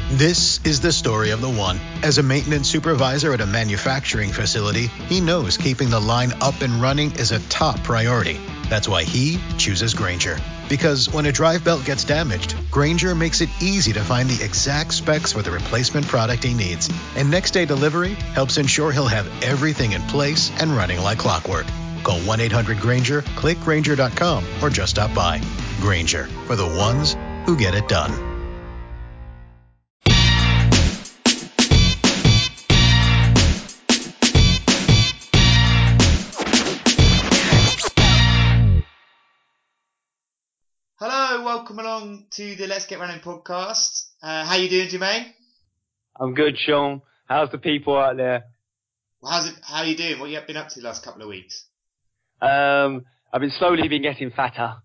This is the story of the one. As a maintenance supervisor at a manufacturing facility, he knows keeping the line up and running is a top priority. That's why he chooses Grainger. Because when a drive belt gets damaged, Grainger makes it easy to find the exact specs for the replacement product he needs. And next day delivery helps ensure he'll have everything in place and running like clockwork. Call 1-800-GRAINGER, click Grainger.com, or just stop by. Grainger, for the ones who get it done. Hello, welcome along to the Let's Get Running podcast. How you doing, Jermaine? I'm good, Sean. How's the people out there? Well, how you doing? What you been up to the last couple of weeks? I've been slowly getting fatter.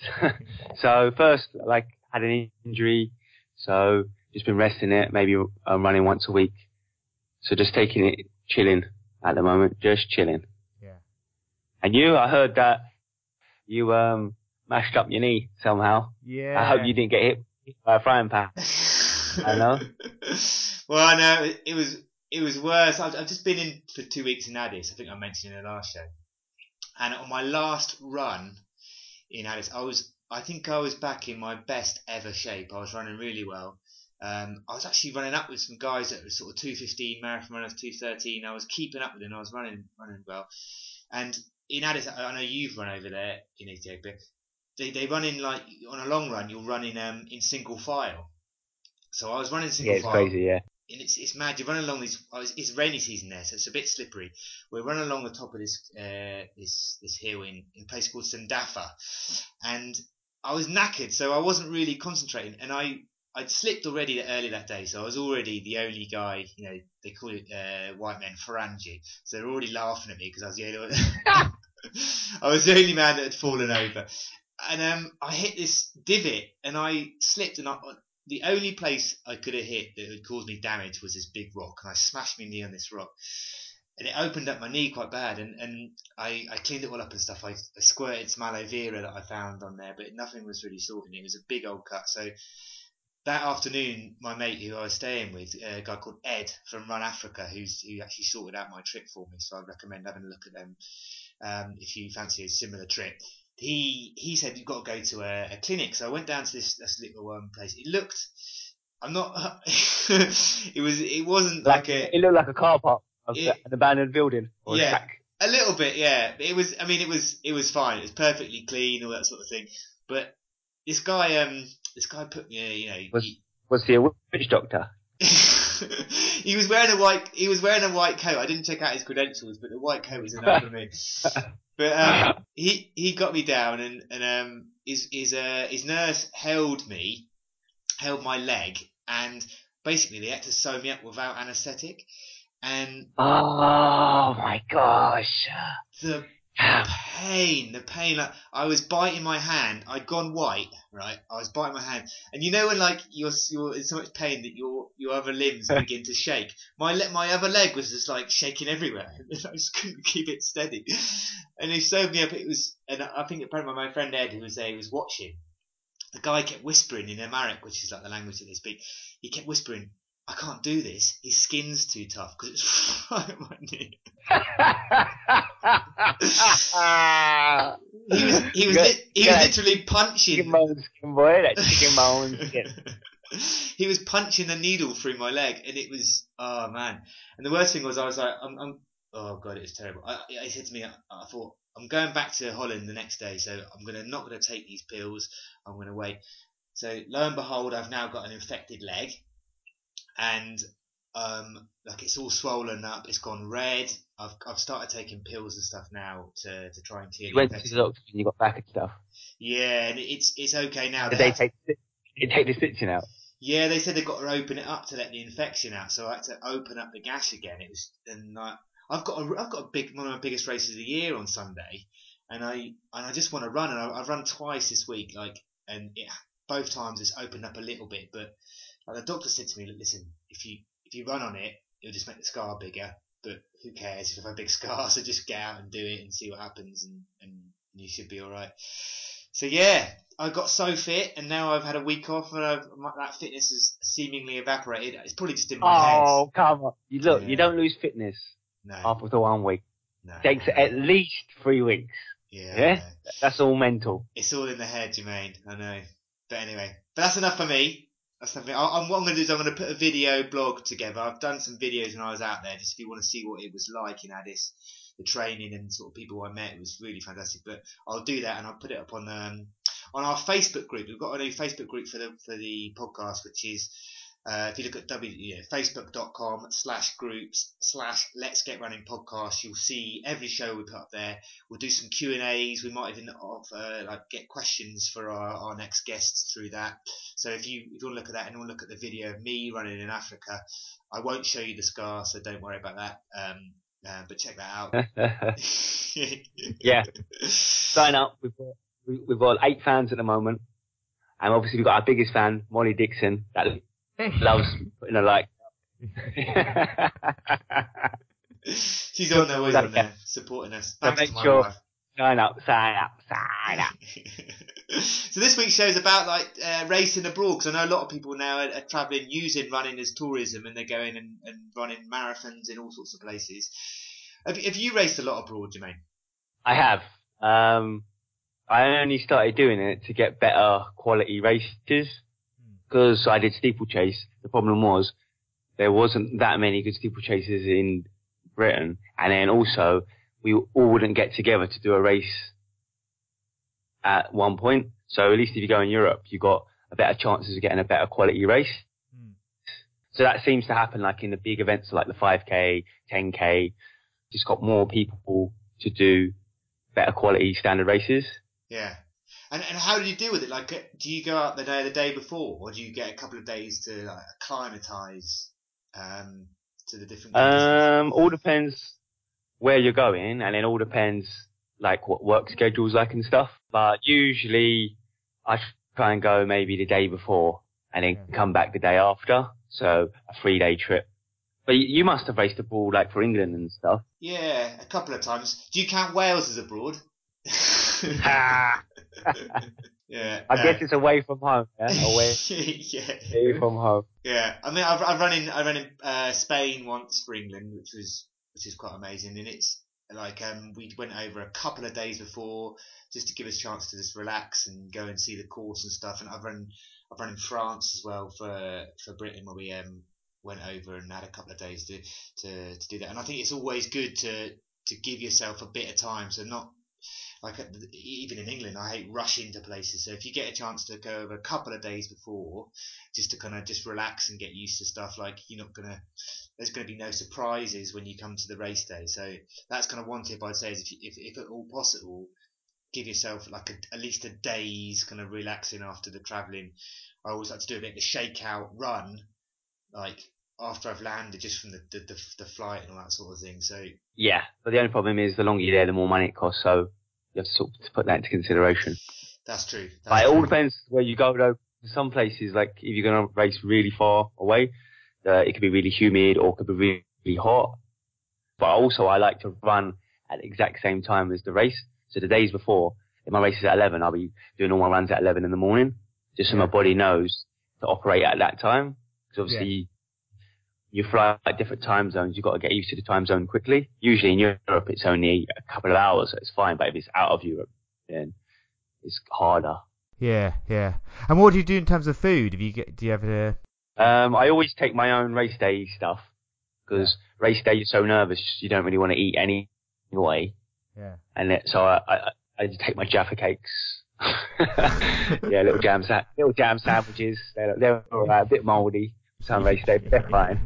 So first, had an injury, so just been resting it. Maybe I'm running once a week. So just taking it, chilling at the moment, just chilling. Yeah. And you, I heard that you mashed up your knee somehow. Yeah. I hope you didn't get hit by a frying pan. I know. Well, no, it was worse. I've just been in for 2 weeks in Addis. I think I mentioned in the last show. And on my last run in Addis, I think I was back in my best ever shape. I was running really well. I was actually running up with some guys that were sort of 2:15 marathon runners, 2:13. I was keeping up with them. I was running well. And in Addis, I know you've run over there in Ethiopia. They run in on a long run, you'll run in single file. So I was running single file. Yeah, it's crazy, yeah. And it's mad. You're running along these. It's rainy season there, so it's a bit slippery. We're running along the top of this hill in a place called Sandafa, and I was knackered, so I wasn't really concentrating. And I'd slipped already early that day, so I was already the only guy. You know, they call it white men Farangi, so they're already laughing at me because I was the only one. I was the only man that had fallen over. And I hit this divot and I slipped, and the only place I could have hit that would cause me damage was this big rock, and I smashed my knee on this rock, and it opened up my knee quite bad, and I cleaned it all up and stuff. I squirted some aloe vera that I found on there, but nothing was really sorting. It was a big old cut. So that afternoon, my mate who I was staying with, a guy called Ed from Run Africa, who actually sorted out my trip for me, so I'd recommend having a look at them if you fancy a similar trip. He said you've got to go to a clinic, so I went down to this little place. It looked, I'm not, it wasn't like a. It looked like a car park of an abandoned building or a track. A little bit, yeah. It was. I mean, it was fine. It was perfectly clean, all that sort of thing. But this guy put me, Was he a witch doctor? He was wearing a white coat. I didn't check out his credentials, but the white coat was enough for me. But he got me down, and his nurse held my leg, and basically they had to sew me up without anaesthetic. And oh my gosh, the pain, like I was biting my hand. I'd gone white, right? I was biting my hand, and you know when you're in so much pain that your other limbs begin to shake. My other leg was just shaking everywhere. I just couldn't keep it steady. And they sewed me up. And I think apparently my friend Ed, who was there, he was watching. The guy kept whispering in Amharic, which is like the language that they speak. He kept whispering, "I can't do this. His skin's too tough," because it's right on my knee. He was literally punching. Chicken bone skin, boy. That chicken bone skin. He was punching the needle through my leg, and it was, oh man. And the worst thing was, I was like, oh god, it was terrible. I said to me, I thought, I'm going back to Holland the next day, so I'm not gonna take these pills. I'm gonna wait. So lo and behold, I've now got an infected leg, and it's all swollen up. It's gone red. I've started taking pills and stuff now to try and clear. You went to the doctor and you got back and stuff. Yeah, and it's okay now. Did they take the stitching out? Yeah, they said they've got to open it up to let the infection out. So I had to open up the gash again. I've got one of my biggest races of the year on Sunday, and I just want to run, and I've run twice this week, both times it's opened up a little bit, but the doctor said to me, listen, if you run on it, it'll just make the scar bigger, but who cares if you have a big scar? So just get out and do it and see what happens, and you should be all right. So yeah, I got so fit, and now I've had a week off, and that fitness has seemingly evaporated. It's probably just in my head. Oh, come on. You Yeah. don't lose fitness No, after 1 week. no. It takes at least 3 weeks. Yeah. That's all mental. It's all in the head, Jermaine. I know. But anyway, that's enough for me. That's nothing. What I'm going to do is I'm going to put a video blog together. I've done some videos when I was out there, just if you want to see what it was like in Addis, the training and sort of people I met. It was really fantastic. But I'll do that and I'll put it up on our Facebook group. We've got a new Facebook group for the podcast, which is if you look at facebook.com/groups/Let's Get Running podcast, you'll see every show we put up there. We'll do some Q&As. We might even get questions for our next guests through that. So if you want to look at that and you want to look at the video of me running in Africa, I won't show you the scar, so don't worry about that. But check that out. Yeah. Sign up. We've got 8 fans at the moment. And obviously we've got our biggest fan, Molly Dixon, that loves putting a like. She's always on there, supporting us. Thanks to my wife. Sign up. So this week's show is about racing abroad, because I know a lot of people now are travelling using running as tourism, and they're going and running marathons in all sorts of places. Have you raced a lot abroad, Jermaine? I have. I only started doing it to get better quality races, because I did steeplechase. The problem was there wasn't that many good steeplechasers in Britain, and then also we all wouldn't get together to do a race at one point. So at least if you go in Europe, you've got a better chances of getting a better quality race. So that seems to happen like in the big events like the 5K, 10K, just got more people to do better quality standard races. Yeah. And how do you deal with it? Like, do you go out the day before, or do you get a couple of days to acclimatise to the different conditions? All depends where you're going, and it all depends like what work schedule's like and stuff. But usually I try and go maybe the day before and then come back the day after. So a 3-day trip. But you must have raced abroad like for England and stuff. Yeah, a couple of times. Do you count Wales as abroad? Yeah. I guess it's away from home. Yeah, away from home. Yeah, I mean, I run in Spain once for England, which is quite amazing, and it's like we went over a couple of days before just to give us a chance to just relax and go and see the course and stuff. And I've run in France as well for Britain, where we went over and had a couple of days to do that. And I think it's always good to give yourself a bit of time, so not. Like even in England, I hate rushing to places. So if you get a chance to go over a couple of days before, just to kind of just relax and get used to stuff, like there's gonna be no surprises when you come to the race day. So that's kind of one tip I'd say is if at all possible, give yourself like at least a day's kind of relaxing after the travelling. I always like to do a bit of a shakeout run, like after I've landed, just from the flight and all that sort of thing. So yeah, but the only problem is the longer you're there, the more money it costs. So you have to sort of put that into consideration. That's true. But it all depends where you go, though. Some places, like if you're going to race really far away, it could be really humid or it could be really, really hot. But also, I like to run at the exact same time as the race. So the days before, if my race is at 11, I'll be doing all my runs at 11 in the morning, just so my body knows to operate at that time. Because obviously, you fly at different time zones, you've got to get used to the time zone quickly. Usually in Europe, it's only a couple of hours, so it's fine. But if it's out of Europe, then it's harder. Yeah. And what do you do in terms of food? Do you have a... I always take my own race day stuff, because race day you're so nervous, you don't really want to eat anyway. Yeah. And so I just take my Jaffa cakes. little jam sandwiches. They're all right, a bit mouldy. Some race day, they're fine.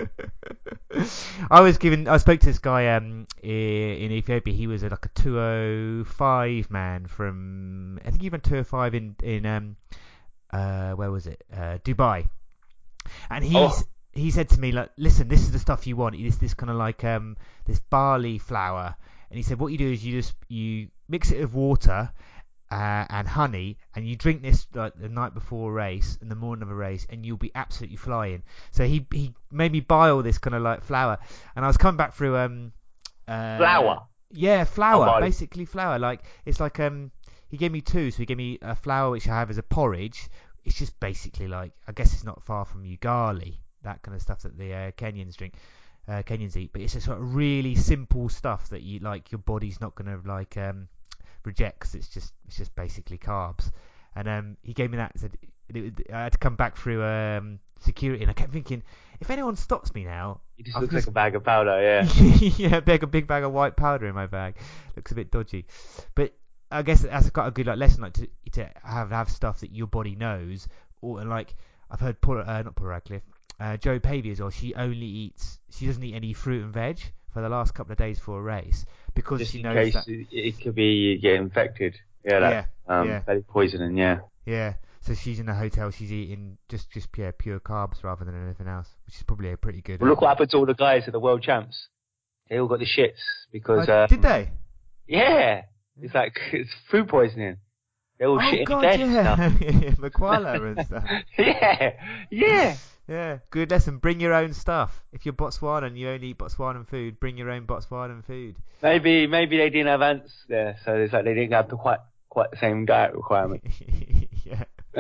I spoke to this guy in Ethiopia. He was like a 205 man from, I think he ran 205 in where was it? Dubai. And he said to me, like, listen, this is the stuff you want. This kind of like this barley flour. And he said, what you do is you mix it with water and honey, and you drink this like the night before a race and the morning of a race, and you'll be absolutely flying. So he made me buy all this kind of like flour, and I was coming back through flour. Yeah, flour, basically flour. Like it's like he he gave me two. So he gave me a flour which I have as a porridge. It's just basically like, I guess it's not far from ugali, that kind of stuff that the Kenyans drink. Kenyans eat, but it's just sort of really simple stuff that you like. Your body's not gonna like reject, 'cause it's just basically carbs. And he gave me that. Said I had to come back through security, and I kept thinking, if anyone stops me now, It just looks like a bag of powder, yeah. yeah, a big bag of white powder in my bag. Looks a bit dodgy, but I guess that's quite a good like lesson, like to have stuff that your body knows. Or and like I've heard not Paul Radcliffe. Joe Pavey as well. She doesn't eat any fruit and veg for the last couple of days before a race because just she in knows case that it could be get infected. Yeah, belly poisoning. Yeah. Yeah. So she's in a hotel. She's eating just pure carbs rather than anything else, which is probably a pretty good. Well, look what happened to all the guys at the World Champs. They all got the shits because. Did they? Yeah. It's food poisoning. They're all shitting God, dead yeah. stuff. Makwala and stuff. Yeah. Yeah, good lesson. Bring your own stuff. If you're Botswana and you only eat Botswanan food, bring your own Botswanan food. Maybe they didn't have ants there, so it's like they didn't have quite the same diet requirement. Yeah.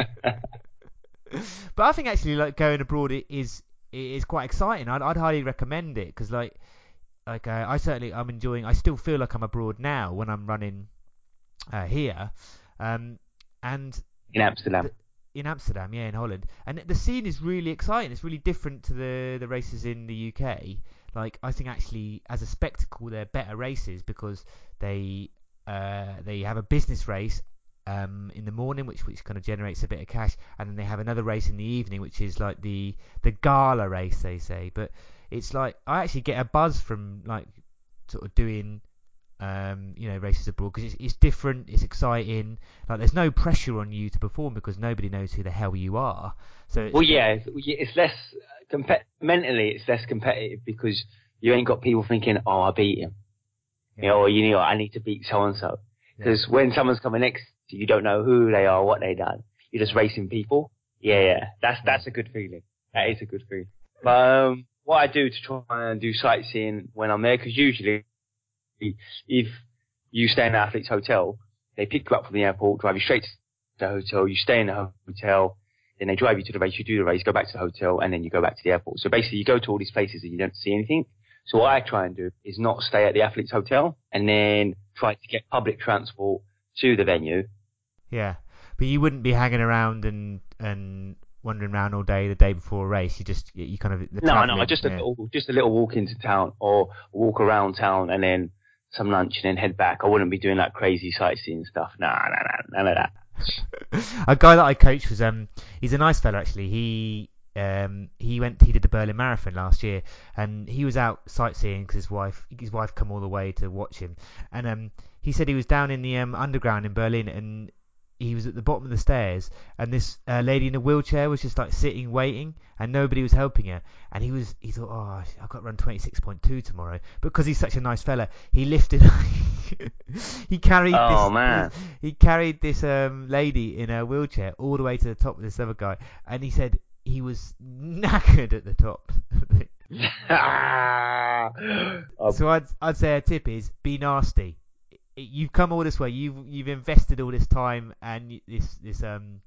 But I think actually like going abroad is quite exciting. I'd highly recommend it because I'm enjoying. I still feel like I'm abroad now when I'm running here, and in Amsterdam. In Amsterdam, yeah, in Holland, and the scene is really exciting. It's really different to the races in the UK. Like I think actually as a spectacle, they're better races because they have a business race in the morning, which kind of generates a bit of cash, and then they have another race in the evening, which is like the gala race, they say. But it's like I actually get a buzz from like sort of doing races abroad because it's different, it's exciting. Like there's no pressure on you to perform because nobody knows who the hell you are. So it's less mentally. It's less competitive because you ain't got people thinking, "Oh, I beat him," or I need to beat so and so. Because when someone's coming next to you, you don't know who they are, what they done. You're just racing people. Yeah. That's a good feeling. That is a good feeling. But what I do to try and do sightseeing when I'm there, because usually if you stay in the athlete's hotel, they pick you up from the airport, drive you straight to the hotel, you stay in the hotel, then they drive you to the race, you do the race, go back to the hotel, and then you go back to the airport. So basically you go to all these places and you don't see anything. So what I try and do is not stay at the athlete's hotel and then try to get public transport to the venue. Yeah, but you wouldn't be hanging around and wandering around all day the day before a race. You kind of just a little walk into town or walk around town and then some lunch and then head back. I wouldn't be doing that crazy sightseeing stuff. Nah, none of that. A guy that I coached was he's a nice fella actually. He did the Berlin Marathon last year and he was out sightseeing because his wife come all the way to watch him, and he said he was down in the underground in Berlin and he was at the bottom of the stairs and this lady in a wheelchair was just like sitting waiting and nobody was helping her, and he thought, oh, I've got to run 26.2 tomorrow, but because he's such a nice fella he lifted he carried this lady in a wheelchair all the way to the top of this other guy, and he said he was knackered at the top. So I'd say a tip is be nasty. You've come all this way. You've invested all this time and this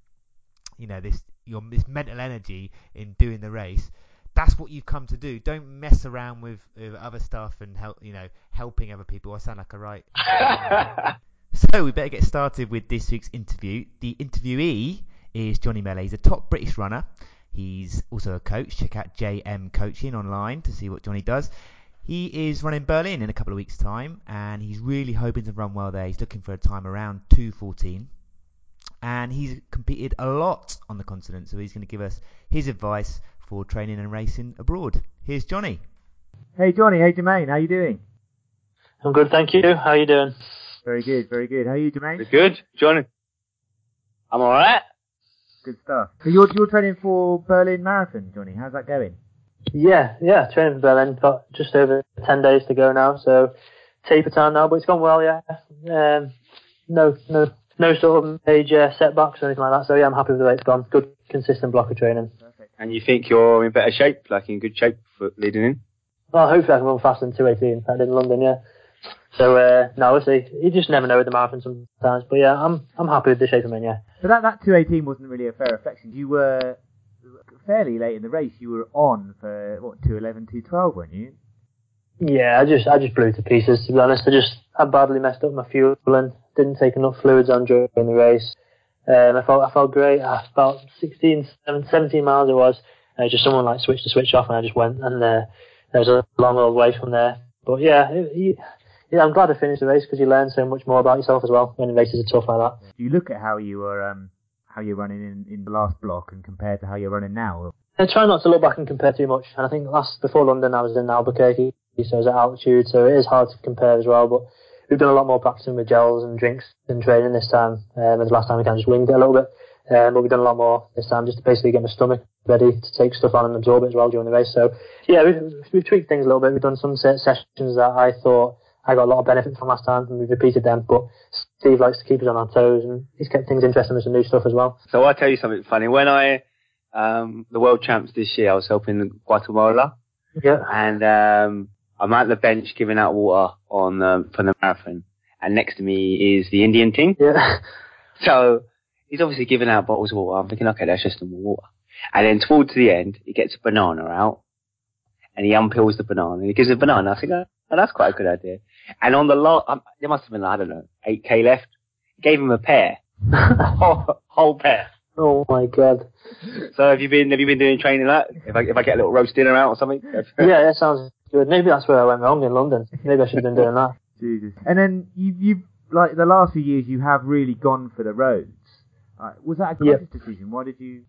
mental energy in doing the race. That's what you've come to do. Don't mess around with other stuff and helping other people. I sound like a right. So we better get started with this week's interview. The interviewee is Johnny Mellor. He's a top British runner. He's also a coach. Check out JM Coaching online to see what Johnny does. He is running Berlin in a couple of weeks' time, and he's really hoping to run well there. He's looking for a time around 2:14, and he's competed a lot on the continent, so he's going to give us his advice for training and racing abroad. Here's Johnny. Hey Johnny, hey Jermaine, how you doing? I'm good, thank you. How are you doing? Very good, very good. How are you, Jermaine? Good, Johnny. I'm all right. Good stuff. So you're training for Berlin Marathon, Johnny. How's that going? Yeah, training for Berlin. Got just over 10 days to go now, so taper time now, but it's gone well, yeah. No sort of major setbacks or anything like that, so yeah, I'm happy with the way it's gone. Good, consistent block of training. Perfect. And you think you're in better shape, like in good shape for leading in? Well, hopefully I can run faster than 2:18. I did in London, yeah. So no, we'll see. You just never know with the marathon sometimes. But yeah, I'm happy with the shape I'm in. Yeah. So that 2:18 wasn't really a fair reflection. You were fairly late in the race. You were on for what 2:11, 2:12, weren't you? Yeah, I just blew to pieces, to be honest. I badly messed up my fuel and didn't take enough fluids on during the race. I felt great. About 17 miles it was. Just someone like switched the switch off and I just went, and there was a long old way from there. But yeah, I'm glad I finished the race because you learn so much more about yourself as well when the races are tough like that. Do you look at how you were how you're running in the last block and compared to how you're running now? I try not to look back and compare too much. And I think before London I was in Albuquerque, so I was at altitude, so it is hard to compare as well. But we've done a lot more practicing with gels and drinks and training this time. The last time we kind of just winged it a little bit. But we've done a lot more this time just to basically get my stomach ready to take stuff on and absorb it as well during the race. So yeah, we've tweaked things a little bit. We've done some sessions that I thought I got a lot of benefit from last time, and we've repeated them. But Steve likes to keep us on our toes, and he's kept things interesting with some new stuff as well. So I'll tell you something funny. When the World Champs this year, I was helping Guatemala. Yeah. And I'm at the bench giving out water for the marathon, and next to me is the Indian team. Yeah. So he's obviously giving out bottles of water. I'm thinking, okay, that's just normal water. And then towards the end, he gets a banana out, and he unpeels the banana, and he gives a banana. I think, oh, that's quite a good idea. And on the there must have been, I don't know, 8K left. He gave him a pear, whole pear. Oh my god. So have you been doing training like that? If I get a little roast dinner out or something? Yeah, that sounds good. Maybe that's where I went wrong in London. Maybe I should have been doing that. Jesus. And then you've like the last few years, you have really gone for the roads. Was that a conscious decision? Why did you?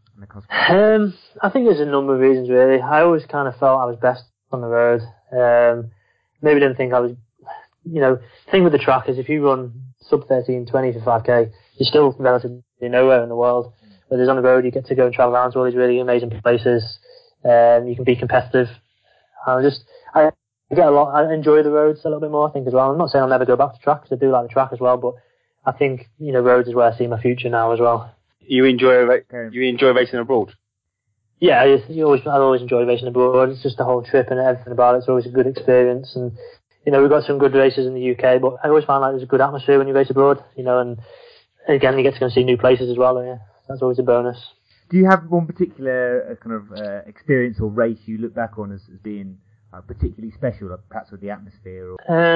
I think there's a number of reasons really. I always kind of felt I was best on the road. Maybe didn't think I was. The thing with the track is if you run sub 13:20 for 5k, you're still relatively nowhere in the world. Whereas on the road, you get to go and travel around to all these really amazing places. You can be competitive. I get a lot. I enjoy the roads a little bit more, I think, as well. I'm not saying I'll never go back to track because I do like the track as well, but I think roads is where I see my future now as well. You enjoy racing abroad? Yeah, I've always enjoyed racing abroad. It's just the whole trip and everything about it. It's always a good experience, and we've got some good races in the UK, but I always find like there's a good atmosphere when you race abroad. And again, you get to go and see new places as well. Yeah, that's always a bonus. Do you have one particular kind of experience or race you look back on as being particularly special, perhaps with the atmosphere?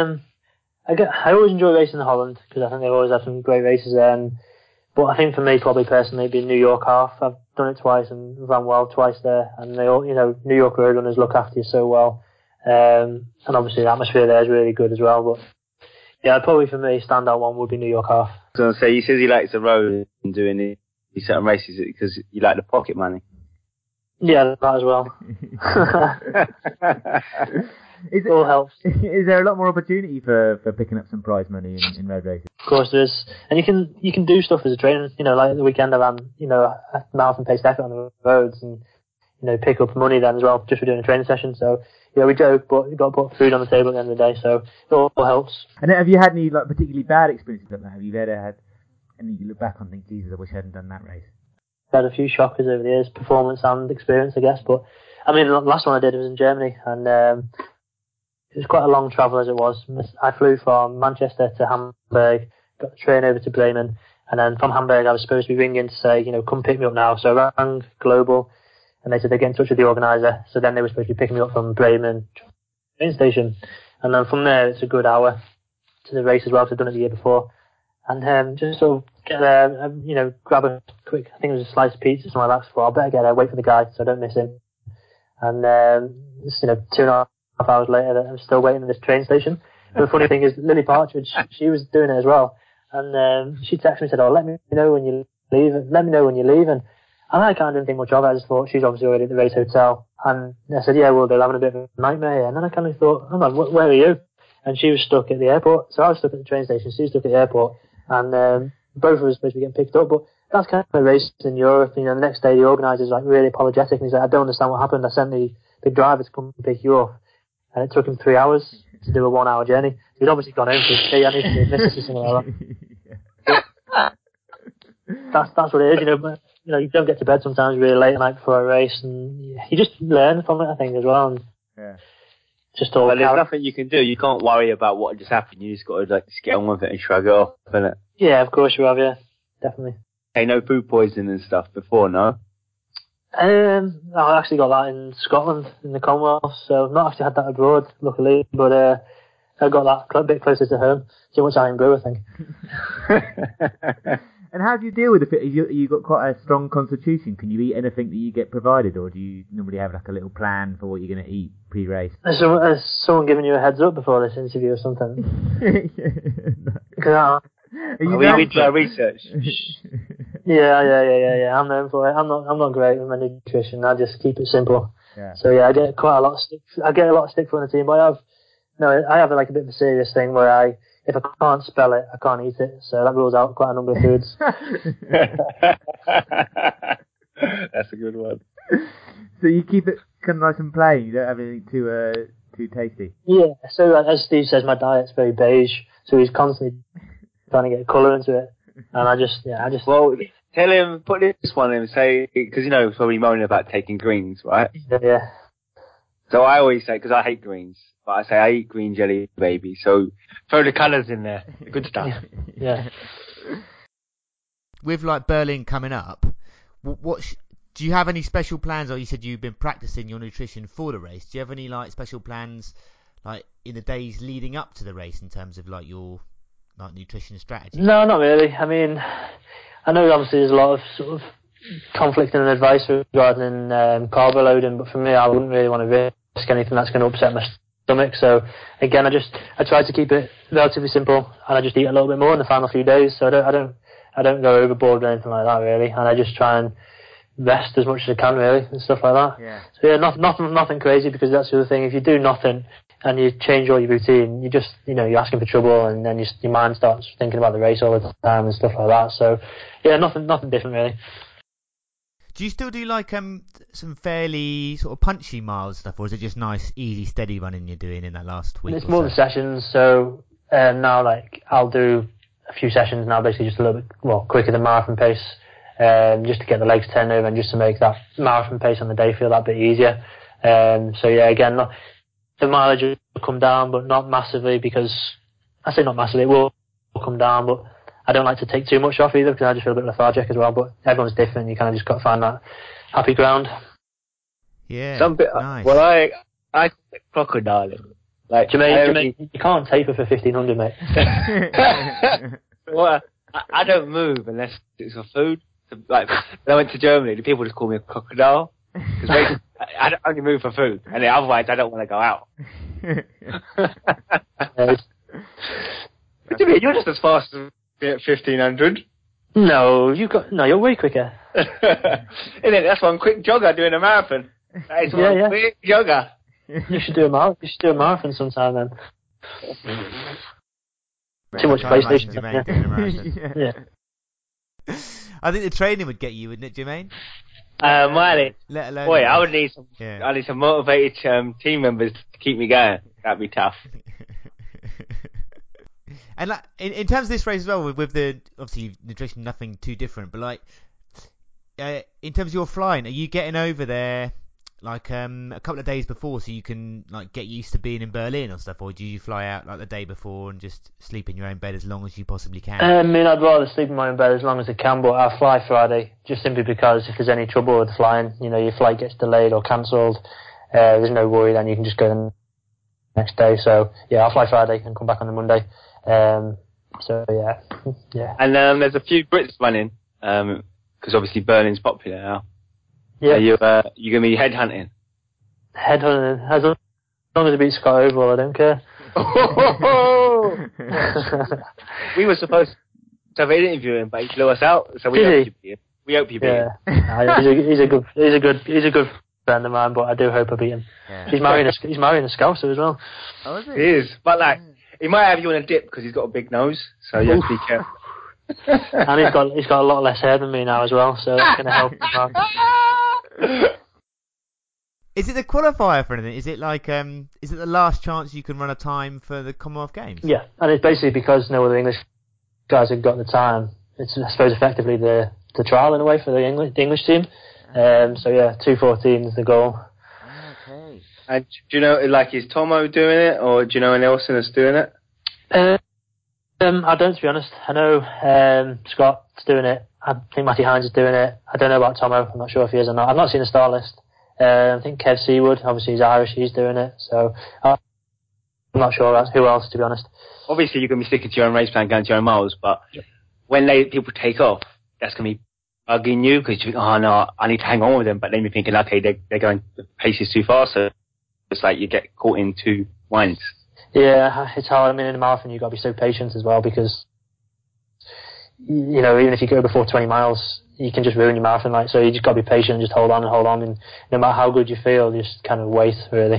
I always enjoy racing in Holland because I think they've always had some great races there. But I think for me, probably personally, it'd be New York half. I've done it twice and ran well twice there. And they all, New York road runners look after you so well. And obviously the atmosphere there is really good as well. But yeah, probably for me, standout one would be New York half. So he says he likes the road and doing these certain races because you like the pocket money. Yeah, that as well. It all helps. Is there a lot more opportunity for picking up some prize money in road races? Of course there is. And you can do stuff as a trainer. Like the weekend I ran, a marathon paced effort on the roads and, pick up money then as well, just for doing a training session. So, we joke, but you've got to put food on the table at the end of the day, so it all helps. And have you had any particularly bad experiences like that? Have you ever had any you look back on and think, Jesus, I wish I hadn't done that race? I've had a few shockers over the years, performance and experience, I guess. But, the last one I did was in Germany, and it was quite a long travel as it was. I flew from Manchester to Hamburg, got the train over to Bremen, and then from Hamburg I was supposed to be ringing to say, come pick me up now. So I rang Global, and they said they'd get in touch with the organiser. So then they were supposed to be picking me up from Bremen train station. And then from there, it's a good hour to the race as well, because I'd done it the year before. And just sort of get there, grab a quick, I think it was a slice of pizza, something like that. So I better get there, wait for the guy so I don't miss him. And, 2.5 hours later, I'm still waiting at this train station. But the funny thing is, Lily Partridge, she was doing it as well. And she texted me and said, let me know when you leave. Let me know when you leave. And I kind of didn't think much of it. I just thought she's obviously already at the race hotel. And I said, yeah, well, they're having a bit of a nightmare here. And then I kind of thought, hang on, where are you? And she was stuck at the airport. So I was stuck at the train station. She was stuck at the airport. And both of us supposed to be getting picked up. But that's kind of a race in Europe. The next day the organiser's really apologetic. And he's like, I don't understand what happened. I sent the driver to come pick you up. And it took him 3 hours to do a 1 hour journey. He'd obviously gone home to say, I need to do this or something like that. That's what it is, but, you don't get to bed sometimes really late at night before a race, and you just learn from it, I think, as well. And, just all. But there's nothing you can do. You can't worry about what just happened. You just got to just get on with it and shrug it off, innit? Yeah, of course you have. Yeah, definitely. Hey, no food poisoning and stuff before, no? I actually got that in Scotland in the Commonwealth, so I've not actually had that abroad, luckily, but I got that a bit closer to home. Too much iron brew, I think. And how do you deal with it? You got quite a strong constitution. Can you eat anything that you get provided, or do you normally have like a little plan for what you're going to eat pre-race? Has someone given you a heads up before this interview or something? We do our research. Yeah. I'm known for it. I'm not great with my nutrition. I just keep it simple. Yeah. So yeah, I get quite a lot of stick. I get a lot of stick from the team, but I have like a bit of a serious thing where if I can't spell it, I can't eat it. So that rules out quite a number of foods. That's a good one. So you keep it kind of nice and plain. You don't have anything too tasty. Yeah. So as Steve says, my diet's very beige. So he's constantly trying to get colour into it, and I just. Well, tell him, put this one in, say, because he's probably moaning about taking greens, right? Yeah. So I always say, because I hate greens, but I say I eat green jelly, baby. So throw the colours in there, the good stuff. Yeah. With like Berlin coming up, do you have any special plans? Or you said you've been practicing your nutrition for the race. Do you have any like special plans, like in the days leading up to the race, in terms of like your like nutrition strategy? No, not really. I mean, I know obviously there's a lot of sort of conflicting advice regarding carb loading, but for me, I wouldn't really want to risk anything that's going to upset my stomach. So again, I try to keep it relatively simple, and I just eat a little bit more in the final few days. So I don't go overboard or anything like that really, and I just try and rest as much as I can really and stuff like that. Yeah. So yeah, nothing crazy, because that's the other thing. If you do nothing and you change all your routine, you just you're asking for trouble, and then your mind starts thinking about the race all the time and stuff like that. So yeah, nothing different really. Do you still do like some fairly sort of punchy miles stuff, or is it just nice, easy, steady running you're doing in that last week? It's more the sessions. So now, like, I'll do a few sessions now, basically just a little bit quicker than marathon pace, just to get the legs turned over and just to make that marathon pace on the day feel that bit easier. So yeah, again, the mileage will come down, but not massively, because I say not massively, it will come down, but I don't like to take too much off either, because I just feel a bit lethargic as well. But everyone's different. You kind of just got to find that happy ground. Yeah. Nice. Well, I crocodiling. Like Jermaine, you can't taper for 1500, mate. Well, I don't move unless it's for food. So, like, when I went to Germany, the people just call me a crocodile. Because I only move for food, and otherwise I don't want to go out. What do you mean? You're just as fast as 1500. No, you're way quicker. Isn't it? That's one quick jogger doing a marathon. That is one quick jogger. You should do a marathon sometime then. Too much PlayStation. Jermaine doing a marathon. Yeah. I think the training would get you, wouldn't it, Jermaine? Miley. Let alone. Boy, I would need some. Yeah. I need some motivated team members to keep me going. That'd be tough. And like in terms of this race as well, with the obviously nutrition, nothing too different. But like in terms of your flying, are you getting over there like a couple of days before, so you can like get used to being in Berlin or stuff, or do you fly out like the day before and just sleep in your own bed as long as you possibly can? I mean, I'd rather sleep in my own bed as long as I can, but I fly Friday just simply because if there's any trouble with flying, your flight gets delayed or cancelled, there's no worry. Then you can just go the next day. So yeah, I'll fly Friday and come back on the Monday. So yeah. And there's a few Brits running, because obviously Berlin's popular now. Yeah. You gonna be headhunting? Headhunting, as long as it beats Scott Oval, I don't care. We were supposed to have an interview him, but he blew us out. So we hope you beat him. He's a good friend of mine, but I do hope I beat him. Yeah. He's marrying a Scouser as well. Oh, is he? He is, but like. He might have you on a dip because he's got a big nose, so you have to be careful. And he's got a lot less hair than me now as well, so that's going to help him out. Is it the qualifier for anything? Is it like is it the last chance you can run a time for the Commonwealth Games? Yeah, and it's basically because no other English guys have got the time. It's, I suppose, effectively the trial in a way for the English team. So yeah, 2:14 is the goal. Okay. And do you know, like, is Tomo doing it, or do you know anyone else that's doing it? I don't, to be honest. I know Scott's doing it. I think Matty Hines is doing it. I don't know about Tomo. I'm not sure if he is or not. I've not seen the star list. I think Kev Seawood, obviously he's Irish, he's doing it. So I'm not sure who else, to be honest. Obviously, you're going to be sticking to your own race plan, going to your own miles, but when people take off, that's going to be bugging you, because you think, oh no, I need to hang on with them. But then you're thinking, okay, they're going, the pace is too fast, so it's like you get caught in two winds. Yeah, it's hard. I mean, in a marathon, you've got to be so patient as well, because, you know, even if you go before 20 miles, you can just ruin your marathon. Like, so you just got to be patient and just hold on, and no matter how good you feel, you just kind of wait, really.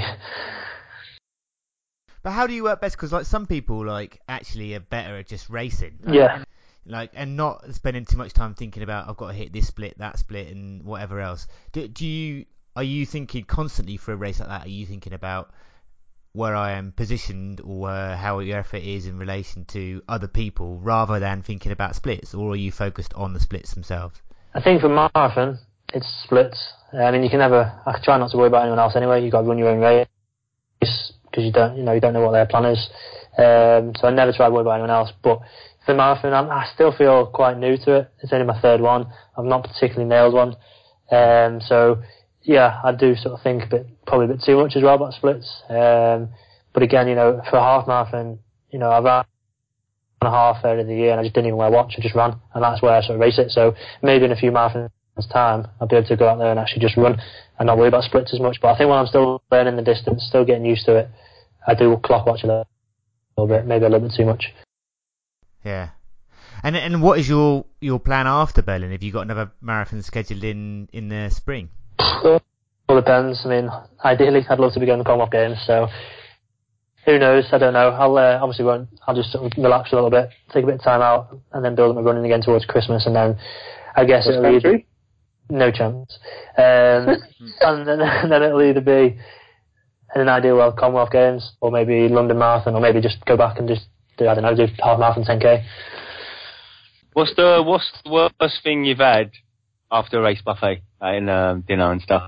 But how do you work best? Because like some people like actually are better at just racing. Yeah. Like, and not spending too much time thinking about, I've got to hit this split, that split, and whatever else. Are you thinking constantly for a race like that? Are you thinking about where I am positioned, or how your effort is in relation to other people, rather than thinking about splits? Or are you focused on the splits themselves? I think for marathon, it's splits. I mean, I try not to worry about anyone else anyway. You've got to run your own race, because you don't know what their plan is. So I never try to worry about anyone else. But for marathon, I still feel quite new to it. It's only my third one. I've not particularly nailed one. So yeah, I do sort of think probably a bit too much as well about splits. But again, you know, for a half marathon, you know, I ran a half earlier in the year and I just didn't even wear a watch. I just ran, and that's where I sort of race it. So maybe in a few marathons time, I'll be able to go out there and actually just run and not worry about splits as much. But I think when I'm still learning the distance, still getting used to it, I do clock watch a little bit, maybe a little bit too much. Yeah. And what is your plan after Berlin? Have you got another marathon scheduled in the spring? All depends. I mean, ideally, I'd love to be going to the Commonwealth Games, so who knows? I don't know. I'll just sort of relax a little bit, take a bit of time out, and then build up my running again towards Christmas, and then I guess it'll either no chance. And then it'll either be in an ideal world Commonwealth Games, or maybe London Marathon, or maybe just go back and just do half marathon 10k. What's the worst thing you've had after a race buffet, like in dinner and stuff?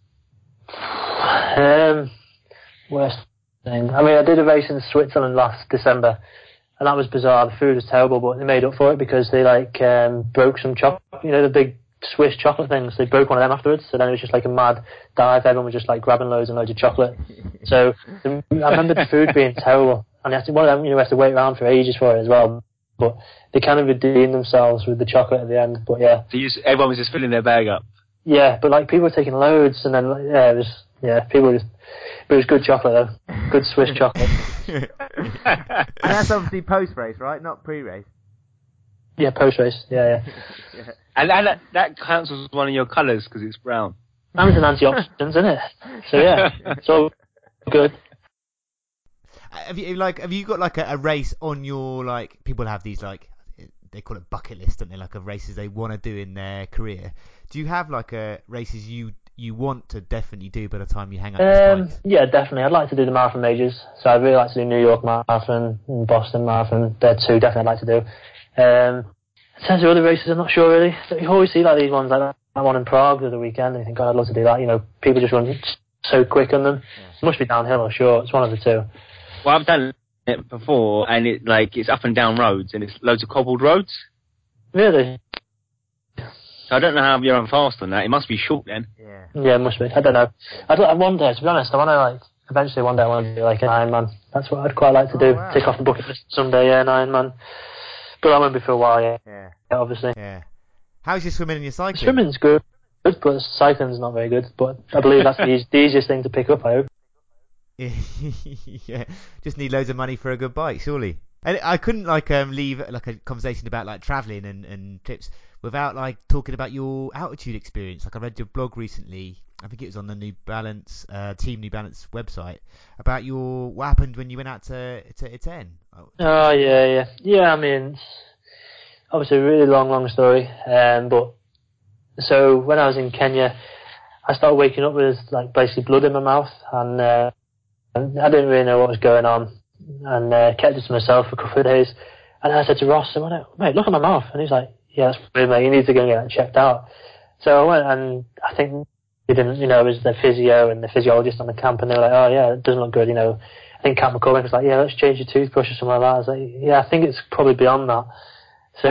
Worst thing. I mean, I did a race in Switzerland last December, and that was bizarre. The food was terrible, but they made up for it because they broke some chocolate. You know, the big Swiss chocolate things. They broke one of them afterwards, so then it was just like a mad dive. Everyone was just like grabbing loads and loads of chocolate. So I remember the food being terrible, and one of them, you know, has to wait around for ages for it as well. But they kind of redeemed themselves with the chocolate at the end. But yeah, so everyone was just filling their bag up. Yeah, but like people were taking loads, and then it was good chocolate though, good Swiss chocolate. And that's obviously post race, right? Not pre race. Yeah, post race. Yeah. And that counts as one of your colours because it's brown. And it's an antioxidant, isn't it? So yeah, it's all good. Have you got like a race on your, like, people have these, like, they call it bucket list, don't they, like, of races they want to do in their career? Do you have like races you want to definitely do by the time you hang up the spikes? Yeah, definitely. I'd like to do the marathon majors, so I'd really like to do New York Marathon and Boston Marathon. They're two definitely I'd like to do. In terms of other races, I'm not sure really. So you always see like these ones, like that one in Prague the other weekend, and you think, God, I'd love to do that. You know, people just run so quick on them. Yeah. It must be downhill or short. It's one of the two. Well, I've done it before, and it's up and down roads, and it's loads of cobbled roads. Really? So I don't know how you're on fast on that. It must be short then. Yeah, it must be. I don't know. One day, to be honest, I want to eventually one day I want to do like an Ironman. That's what I'd quite like to do. Wow. Tick off the bucket list someday, yeah, an Ironman. But that won't be for a while, yeah, obviously. Yeah. How's your swimming and your cycling? Swimming's good, but cycling's not very good. But I believe that's the easiest thing to pick up, I hope. Yeah, just need loads of money for a good bike, surely. And I couldn't leave like a conversation about like travelling and trips without like talking about your altitude experience. Like I read your blog recently, I think it was on the New Balance Team New Balance website, about what happened when you went out to Iten. Oh yeah. I mean, obviously a really long story. But so when I was in Kenya, I started waking up with like basically blood in my mouth, and I didn't really know what was going on, and kept it to myself for a couple of days. And I said to Ross, mate, look at my mouth. And he's like, yeah, that's weird, mate. You need to go and get that checked out. So I went, and I think didn't, it was the physio and the physiologist on the camp, and they were like, oh yeah, it doesn't look good, I think Cap McCulloch was like, yeah, let's change your toothbrush or something like that. I was like, yeah, I think it's probably beyond that. So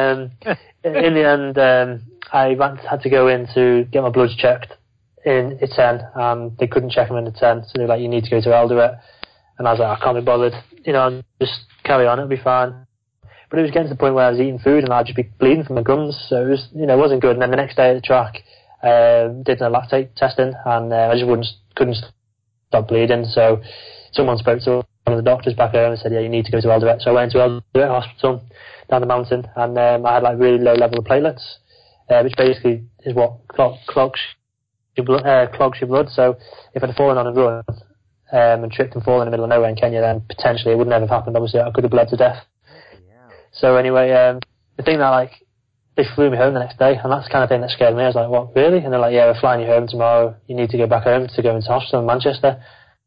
in the end, I had to go in to get my bloods checked in a 10, and they couldn't check them in a 10, so they were like, you need to go to Eldoret. And I was like, I can't be bothered, I'll just carry on, it'll be fine. But it was getting to the point where I was eating food and I'd just be bleeding from my gums, so it was, it wasn't good. And then the next day at the track, did a lactate testing, and I just couldn't stop bleeding. So someone spoke to one of the doctors back home and said, yeah, you need to go to Eldoret. So I went to Eldoret Hospital down the mountain, and I had like really low level of platelets, which basically is what clogs your blood. So if I'd fallen on a run and tripped and fallen in the middle of nowhere in Kenya, then potentially it would never have happened. Obviously, I could have bled to death. So anyway, the thing that they flew me home the next day, and that's the kind of thing that scared me. I was like, what, really? And they're like, yeah, we're flying you home tomorrow. You need to go back home to go into hospital in Manchester.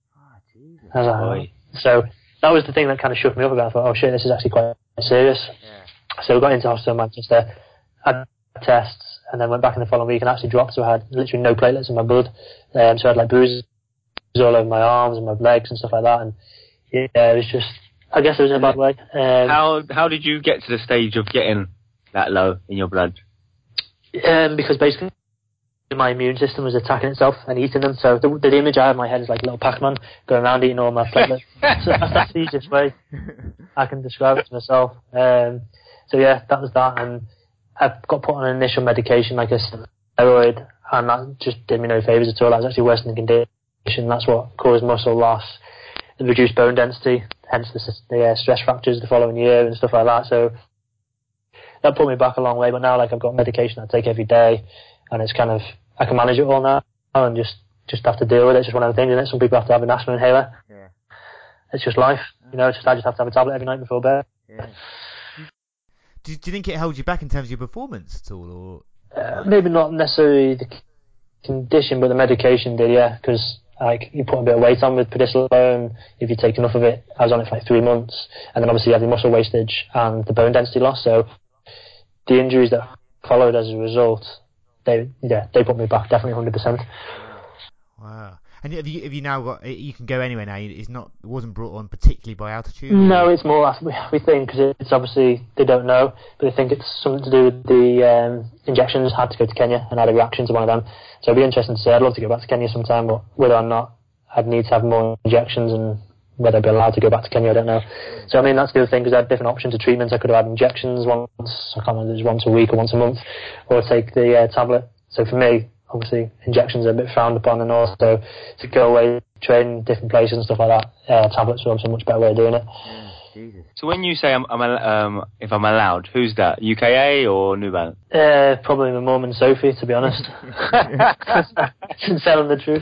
I was like, oh. So that was the thing that kind of shook me up about. I thought, oh shit, this is actually quite serious. Yeah. So we got into hospital in Manchester, had tests, and then went back in the following week and actually dropped. So I had literally no platelets in my blood. So I had like bruises all over my arms and my legs and stuff like that. And yeah, it was just, I guess it was in a bad way. How did you get to the stage of getting that low in your blood? Because basically my immune system was attacking itself and eating them. So the image I have in my head is like little Pac-Man going around eating all my platelets. So that's the easiest way I can describe it to myself. So yeah, that was that. And I got put on an initial medication like a steroid, and that just did me no favours at all. That was actually worsening the condition. That's what caused muscle loss and reduced bone density, hence the stress fractures the following year and stuff like that. So that put me back a long way, but now I've got medication I take every day, and it's kind of, I can manage it all now and just have to deal with it. It's just one of the things, isn't it? Some people have to have an asthma inhaler. Yeah. It's just life. I just have to have a tablet every night before bed. Yeah. Do you think it held you back in terms of your performance at all, or? Maybe not necessarily the condition, but the medication did, yeah, because you put a bit of weight on with prednisolone. If you take enough of it, I was on it for 3 months, and then obviously you have the muscle wastage and the bone density loss. So the injuries that followed as a result, they put me back definitely 100%. Wow. And have you now got, you can go anywhere now? It wasn't brought on particularly by altitude? No, it's more, we think, because it's obviously, they don't know, but they think it's something to do with the injections. I had to go to Kenya and I had a reaction to one of them. So it'd be interesting to see. I'd love to go back to Kenya sometime, but whether or not I'd need to have more injections, and whether I'd be allowed to go back to Kenya, I don't know. So that's the other thing, because I had different options of treatments. I could have had injections once, I can't remember if it was once a week or once a month, or take the tablet. So for me, obviously, injections are a bit frowned upon, and also to go away, train different places and stuff like that, tablets are obviously a much better way of doing it. Jesus. So when you say if I'm allowed, who's that? UKA or New Balance? Probably my mum and Sophie, to be honest. Since telling the truth.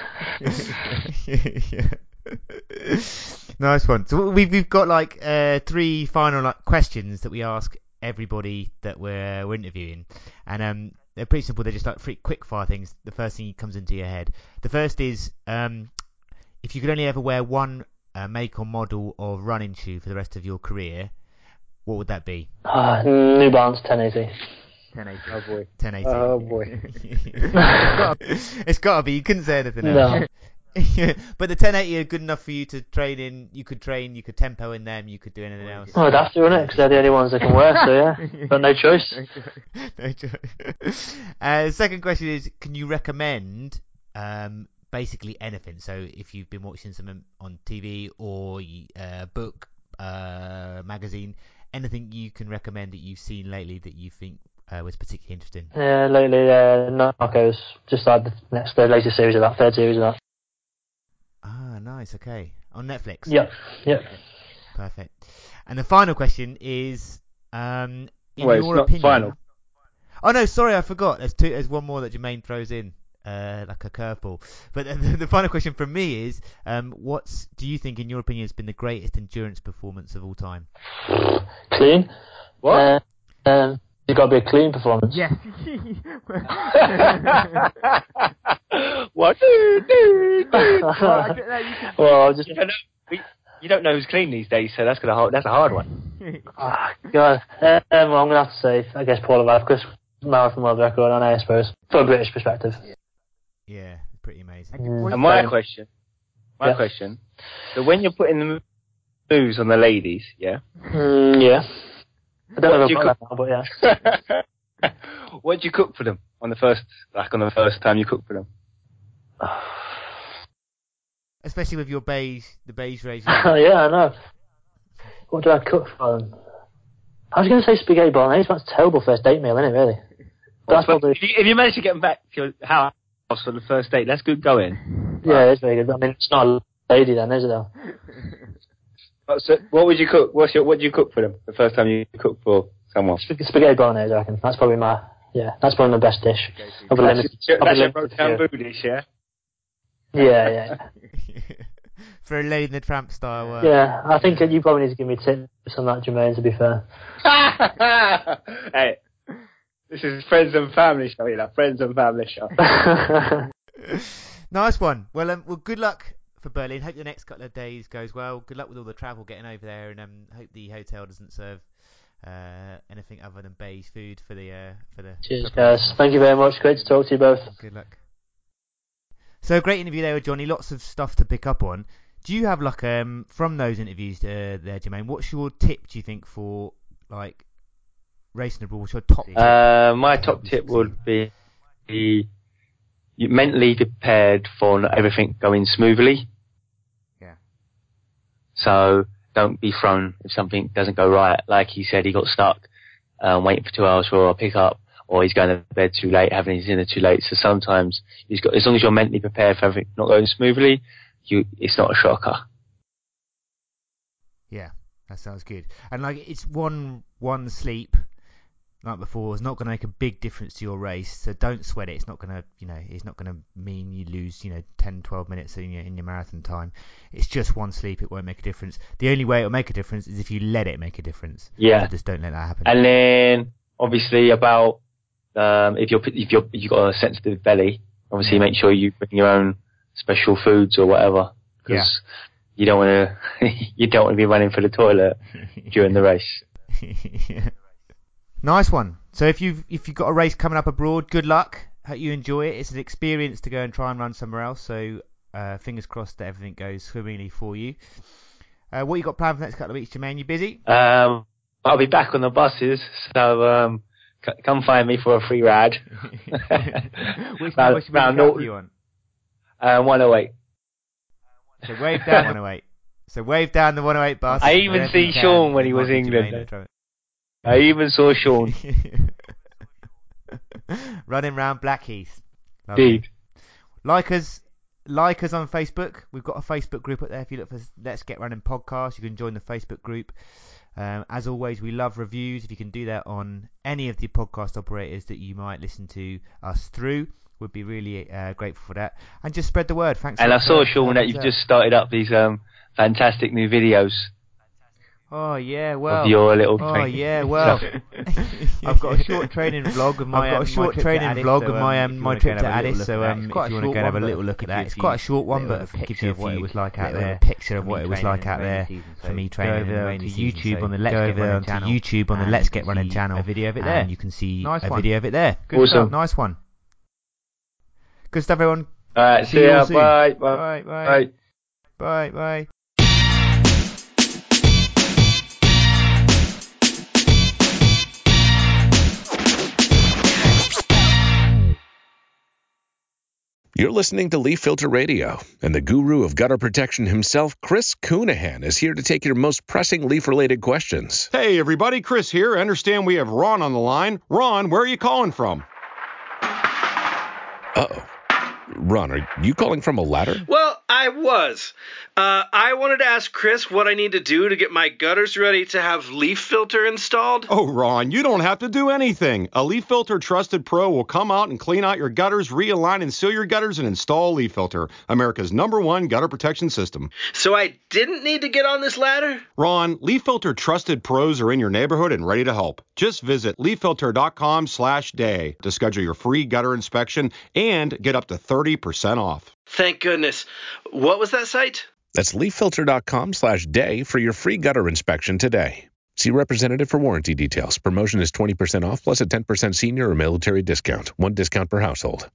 Nice one. So we've got 3 final questions that we ask everybody that we're interviewing, and they're pretty simple. They're just quick fire things. The first thing that comes into your head. The first is, if you could only ever wear one make or model of running shoe for the rest of your career, what would that be? New Balance 1080. 1080. Oh boy. 1080. Oh boy. It's got to be. You couldn't say anything else. No. But the 1080 are good enough for you to train in. You could tempo in them, you could do anything else. I'd have to, wouldn't it? Because they're the only ones I can wear, so yeah. But no choice. No choice. Second question is, can you recommend basically anything? So if you've been watching something on TV or a book, magazine, anything you can recommend that you've seen lately that you think was particularly interesting? Lately, Narcos. Just like the latest series of that, third series of that. Ah, nice. Okay, on Netflix. Yep. Perfect. And the final question is, in your opinion. Not final. Oh no, sorry, I forgot. There's one more that Jermaine throws in, like a curveball. But the final question from me is, do you think, in your opinion, has been the greatest endurance performance of all time? Clean. What? It's got to be a clean performance. Yeah. What? Well, you don't know who's clean these days, so that's a hard one. Oh, God. Well, I'm going to have to say, I guess, Paul Vavkas, marathon world record on, I suppose, from a British perspective. Yeah, it's pretty amazing. Mm. And my question. So when you're putting the moves on the ladies, yeah. Yeah. I don't know What do about that now, but yeah. What do you cook for them on the first time you cook for them? Especially with your the beige regime. Yeah, I know. What do I cook for them? I was going to say spaghetti bolognese. That's a terrible first date meal, isn't it, really? That's probably... If you manage to get them back to your house for the first date, that's good going. Yeah, it's very good. I mean, it's not a lady then, is it, though? So what would you cook? What do you cook for them the first time you cook for someone? Spaghetti bolognese, I reckon. That's probably my best dish. That's your bamboo dish, yeah? Yeah. For a Lady and the Tramp style. Yeah, I think you probably need to give me tips on that, Jermaine, to be fair. Hey, this is friends and family show, friends and family show. Nice one. Well, good luck for Berlin. Hope the next couple of days goes well. Good luck with all the travel getting over there, and hope the hotel doesn't serve anything other than beige food for the. Cheers, guys. Thank you very much. Great to talk to you both. Good luck. So great interview there with Johnny. Lots of stuff to pick up on. Do you have from those interviews there, Jermaine? What's your tip? Do you think for racing abroad? What's your top tip? My top tip would be you're mentally prepared for everything going smoothly. Yeah. So don't be thrown if something doesn't go right. Like he said, he got stuck waiting for 2 hours for a pickup, or he's going to bed too late, having his dinner too late. So sometimes as long as you're mentally prepared for everything not going smoothly, it's not a shocker. Yeah, that sounds good. And it's one sleep like before is not going to make a big difference to your race. So don't sweat it. It's not going to it's not going to mean you lose 10, 12 minutes in your marathon time. It's just one sleep. It won't make a difference. The only way it'll make a difference is if you let it make a difference. Yeah. So just don't let that happen. And then obviously about if you've got a sensitive belly, obviously make sure you bring your own special foods or whatever, because you don't want to be running for the toilet during the race. Yeah. Nice one. So if you've got a race coming up abroad, good luck. Hope you enjoy it. It's an experience to go and try and run somewhere else. So fingers crossed that everything goes swimmingly for you. What you got planned for the next couple of weeks, Jermaine? You busy? I'll be back on the buses, so come find me for a free ride. Which number should we look for you on? 108. So wave down 108. So wave down the 108 bus. I even see Sean when he was in England. I even saw Sean. Running round Blackheath. Indeed. Like us on Facebook. We've got a Facebook group up there. If you look for Let's Get Running Podcast, you can join the Facebook group. As always, we love reviews. If you can do that on any of the podcast operators that you might listen to us through, we'd be really grateful for that. And just spread the word. Thanks. And I saw, Sean, that you've just started up these fantastic new videos. Oh yeah, well. Of your little oh yeah, well. I've got a short training vlog of my my trip to Addis. So if you want to go and have a little look at that, it's quite a short one, but it gives you what it was like out there. A picture of what it was like out there for me training in the rainy season. YouTube on the Let's Get Running channel. A video of it there, and you can see a video of it there. Good stuff. Nice one. Good stuff, everyone. All right, see ya. Bye. Bye. Bye. Bye. Bye. You're listening to Leaf Filter Radio, and the guru of gutter protection himself, Chris Coonahan, is here to take your most pressing leaf-related questions. Hey, everybody, Chris here. I understand we have Ron on the line. Ron, where are you calling from? Uh-oh. Ron, are you calling from a ladder? Well, I was. I wanted to ask Chris what I need to do to get my gutters ready to have Leaf Filter installed. Oh, Ron, you don't have to do anything. A Leaf Filter Trusted Pro will come out and clean out your gutters, realign and seal your gutters, and install Leaf Filter, America's #1 gutter protection system. So I didn't need to get on this ladder? Ron, Leaf Filter Trusted Pros are in your neighborhood and ready to help. Just visit leaffilter.com/day to schedule your free gutter inspection and get up to 30% off. Thank goodness. What was that site? That's leaffilter.com/day for your free gutter inspection today. See representative for warranty details. Promotion is 20% off plus a 10% senior or military discount. One discount per household.